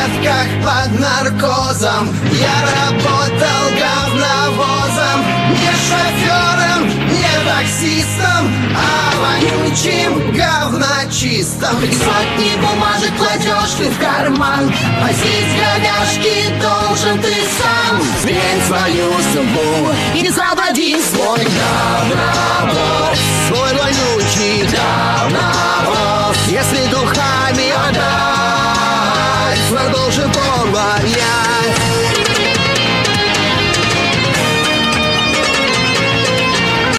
таблетках под наркозом. Я работал говновозом, не шофером, не таксистом, а вонючим говночистом. И сотни бумажек кладешь ты в карман, возить говяжки должен ты сам. Смень свою судьбу и заводи свой говновоз, свой вонючий говновоз. Если духа